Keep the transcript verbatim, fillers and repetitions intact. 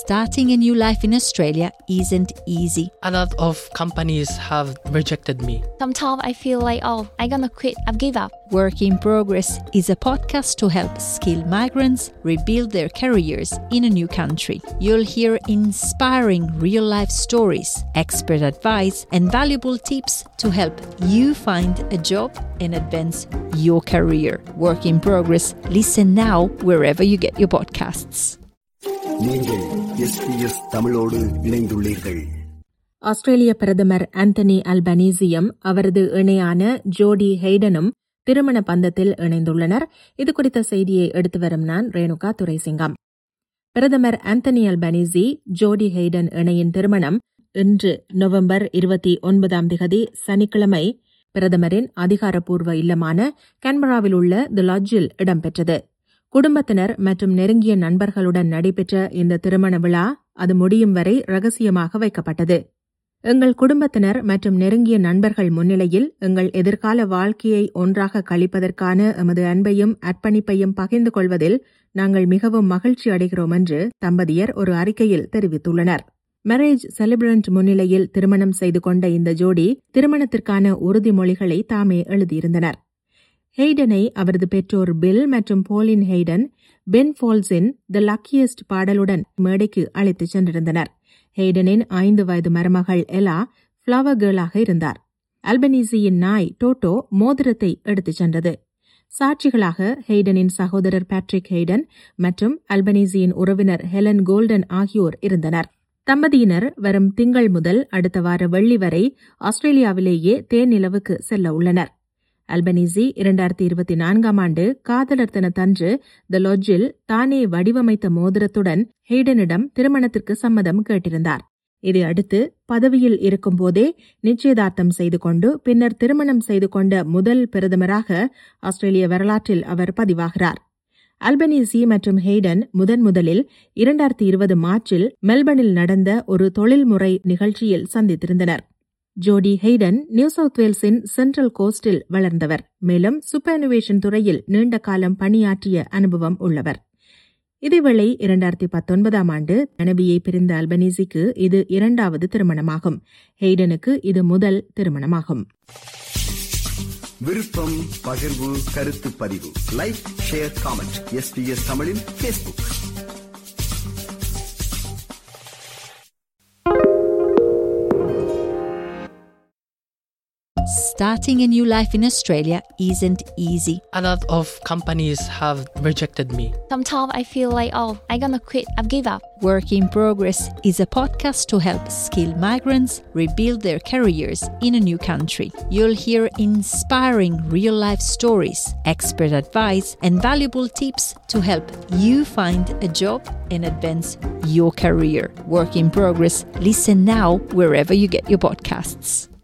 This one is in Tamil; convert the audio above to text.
Starting a new life in Australia isn't easy. A lot of companies have rejected me. Sometimes I feel like, oh, I'm gonna quit, I've give up. Work in Progress is a podcast to help skilled migrants rebuild their careers in a new country. You'll hear inspiring real-life stories, expert advice, and valuable tips to help you find a job and advance your career. Work in Progress. Listen now wherever you get your podcasts. நீங்கள் எஸ் பி எஸ் தமிழோடு இணைந்துள்ளீர்கள். ஆஸ்திரேலிய பிரதமர் ஆந்தனி அல்பனீசியும் அவரது இணையான ஜோடி ஹெய்டனும் திருமண பந்தத்தில் இணைந்துள்ளனர். இது குறித்த செய்தியை எடுத்து வரும் நான் ரேணுகா துரைசிங்கம். பிரதமர் ஆந்தனி அல்பனீசி ஜோடி ஹெய்டன் இணையின் திருமணம் இன்று நவம்பர் இருபத்தி ஒன்பதாம் திகதி சனிக்கிழமை பிரதமரின் அதிகாரப்பூர்வ இல்லமான கேன்பராவில் உள்ள தி லாட்ஜில் இடம்பெற்றது. குடும்பத்தினர் மற்றும் நெருங்கிய நண்பர்களுடன் நடைபெற்ற இந்த திருமண விழா அது முடியும் வரை ரகசியமாக வைக்கப்பட்டது. எங்கள் குடும்பத்தினர் மற்றும் நெருங்கிய நண்பர்கள் முன்னிலையில் எங்கள் எதிர்கால வாழ்க்கையை ஒன்றாக கழிப்பதற்கான எமது அன்பையும் அர்ப்பணிப்பையும் பகிர்ந்து கொள்வதில் நாங்கள் மிகவும் மகிழ்ச்சி அடைகிறோம் என்று தம்பதியர் ஒரு அறிக்கையில் தெரிவித்துள்ளனர். மேரேஜ் செலிபிரண்ட் முன்னிலையில் திருமணம் செய்து கொண்ட இந்த ஜோடி திருமணத்திற்கான உறுதிமொழிகளை தாமே எழுதியிருந்தனர். ஹெய்டனை அவரது பெற்றோர் பில் மற்றும் போலின் ஹெய்டன் பென் ஃபால்ஸின் தி லக்கியஸ்ட் பாடலுடன் மேடைக்கு அழைத்துச் சென்றிருந்தனர். ஹெய்டனின் ஐந்து வயது மருமகள் எலா ஃப்ளவர் கேர்ளாக இருந்தார். அல்பனீசியின் நாய் டோட்டோ மோதிரத்தை எடுத்துச் சென்றது. சாட்சிகளாக ஹெய்டனின் சகோதரர் பேட்ரிக் ஹெய்டன் மற்றும் அல்பனீசியின் உறவினர் ஹெலன் கோல்டன் ஆகியோர் இருந்தனர். தம்பதியினர் வரும் திங்கள் முதல் அடுத்த வார வெள்ளி வரை ஆஸ்திரேலியாவிலேயே தேனிலவுக்கு செல்ல உள்ளனர். அல்பனீசி இரண்டாயிரத்தி இருபத்தி நான்காம் ஆண்டு காதலர் தினத்தன்று தி லாட்ஜில் தானே வடிவமைத்த மோதிரத்துடன் ஹெய்டனிடம் திருமணத்திற்கு சம்மதம் கேட்டிருந்தார். இதையடுத்து பதவியில் இருக்கும்போதே நிச்சயதார்த்தம் செய்து கொண்டு பின்னர் திருமணம் செய்து கொண்ட முதல் பிரதமராக ஆஸ்திரேலிய வரலாற்றில் அவர் பதிவாகிறார். அல்பனீசி மற்றும் ஹெய்டன் முதன் முதலில் இரண்டாயிரத்தி இருபது மார்ச்சில் மெல்பர்னில் நடந்த ஒரு தொழில்முறை நிகழ்ச்சியில் சந்தித்திருந்தனர். ஜோடி ஹெய்டன் நியூ சவுத் வேல்ஸின் சென்ட்ரல் கோஸ்டில் வளர்ந்தவர். மேலும் சூப்பர்னுவேஷன் துறையில் நீண்ட காலம் பணியாற்றிய அனுபவம் உள்ளவர். இதேவேளை இரண்டாயிரத்தி பத்தொன்பதாம் ஆண்டு மனைவியை பிரிந்த அல்பனீசிக்கு இது இரண்டாவது திருமணமாகும். ஹெய்டனுக்கு இது முதல் திருமணமாகும். விருப்பம், பகிர்வு, கருத்து பதிவு, like, share, comment. S B S தமிழின் ஃபேஸ்புக். Starting a new life in Australia isn't easy. A lot of companies have rejected me. Sometimes I feel like, oh, I'm gonna quit, I've give up. Work in Progress is a podcast to help skilled migrants rebuild their careers in a new country. You'll hear inspiring real-life stories, expert advice, and valuable tips to help you find a job and advance your career. Work in Progress. Listen now wherever you get your podcasts.